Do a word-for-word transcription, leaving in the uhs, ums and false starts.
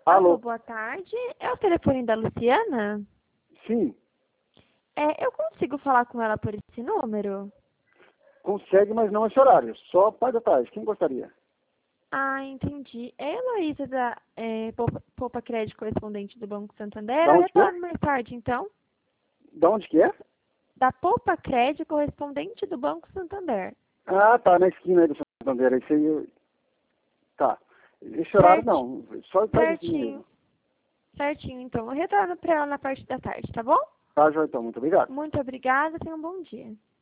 Alô, Alô, boa tarde. É o telefone da Luciana? sim, É, eu consigo falar com ela por esse número? consegue, mas não esse horário, só parte da tarde. Quem gostaria? Ah, entendi. É a Heloísa da é, Poupa, Poupa Crédito Correspondente do Banco Santander. Da Eu onde que é? retorno mais tarde, então. Da onde que é? Da Poupa Crédito Correspondente do Banco Santander. Ah, tá, na esquina aí do Santander. Esse aí, eu- tá. Esse horário Certi, não, só tardezinho certinho. mesmo. Certinho, então. Eu retorno para ela na parte da tarde, tá bom? Tá, João, então, muito obrigado. Muito obrigada. Tenha um bom dia.